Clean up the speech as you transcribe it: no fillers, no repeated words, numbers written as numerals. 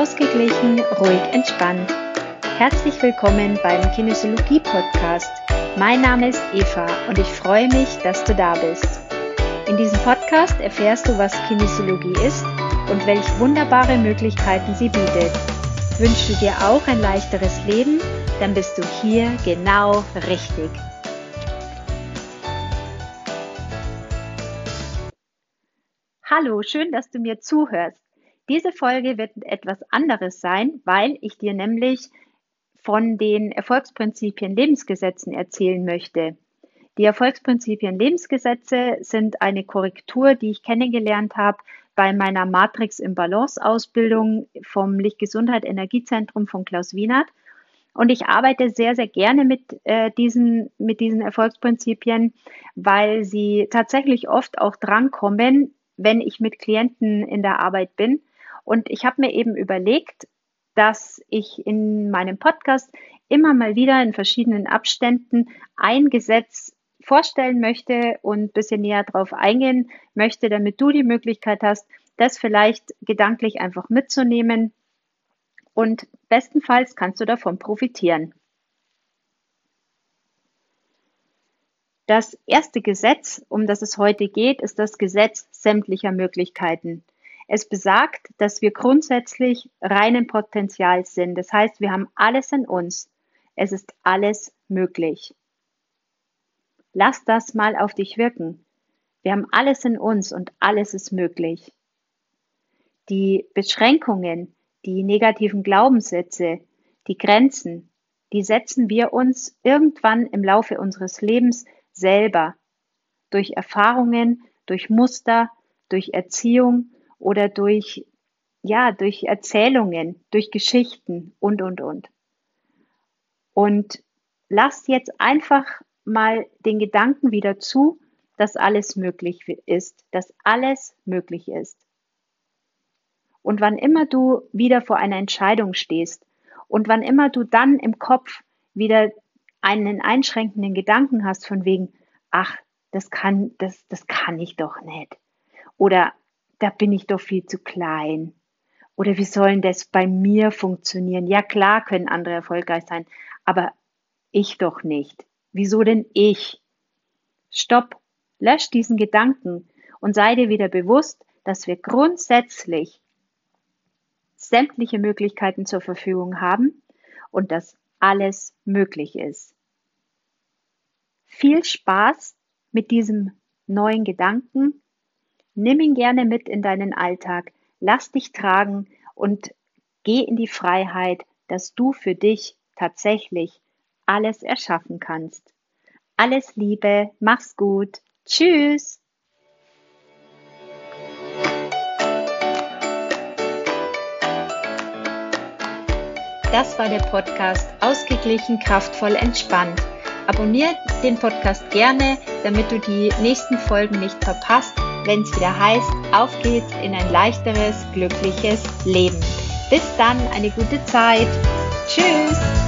Ausgeglichen, ruhig, entspannt. Herzlich willkommen beim Kinesiologie-Podcast. Mein Name ist Eva und ich freue mich, dass du da bist. In diesem Podcast erfährst du, was Kinesiologie ist und welche wunderbare Möglichkeiten sie bietet. Wünschst du dir auch ein leichteres Leben? Dann bist du hier genau richtig. Hallo, schön, dass du mir zuhörst. Diese Folge wird etwas anderes sein, weil ich dir nämlich von den Erfolgsprinzipien Lebensgesetzen erzählen möchte. Die Erfolgsprinzipien Lebensgesetze sind eine Korrektur, die ich kennengelernt habe bei meiner Matrix im Balance Ausbildung vom Lichtgesundheit Energiezentrum von Klaus Wienert. Und ich arbeite sehr, sehr gerne mit diesen Erfolgsprinzipien, weil sie tatsächlich oft auch drankommen, wenn ich mit Klienten in der Arbeit bin. Und ich habe mir eben überlegt, dass ich in meinem Podcast immer mal wieder in verschiedenen Abständen ein Gesetz vorstellen möchte und ein bisschen näher drauf eingehen möchte, damit du die Möglichkeit hast, das vielleicht gedanklich einfach mitzunehmen. Und bestenfalls kannst du davon profitieren. Das erste Gesetz, um das es heute geht, ist das Gesetz sämtlicher Möglichkeiten. Es besagt, dass wir grundsätzlich reinen Potenzials sind. Das heißt, wir haben alles in uns. Es ist alles möglich. Lass das mal auf dich wirken. Wir haben alles in uns und alles ist möglich. Die Beschränkungen, die negativen Glaubenssätze, die Grenzen, die setzen wir uns irgendwann im Laufe unseres Lebens selber, durch Erfahrungen, durch Muster, durch Erziehung oder durch Erzählungen, durch Geschichten und. Und lass jetzt einfach mal den Gedanken wieder zu, dass alles möglich ist, dass alles möglich ist. Und wann immer du wieder vor einer Entscheidung stehst und wann immer du dann im Kopf wieder einen einschränkenden Gedanken hast von wegen, ach, das kann ich doch nicht. Oder da bin ich doch viel zu klein. Oder wie soll denn das bei mir funktionieren? Ja, klar können andere erfolgreich sein, aber ich doch nicht. Wieso denn ich? Stopp, lösch diesen Gedanken und sei dir wieder bewusst, dass wir grundsätzlich sämtliche Möglichkeiten zur Verfügung haben und dass alles möglich ist. Viel Spaß mit diesem neuen Gedanken. Nimm ihn gerne mit in deinen Alltag. Lass dich tragen und geh in die Freiheit, dass du für dich tatsächlich alles erschaffen kannst. Alles Liebe, mach's gut. Tschüss. Das war der Podcast Ausgeglichen, kraftvoll, entspannt. Abonniere den Podcast gerne, damit du die nächsten Folgen nicht verpasst, wenn es wieder heißt, auf geht's in ein leichteres, glückliches Leben. Bis dann, eine gute Zeit. Tschüss.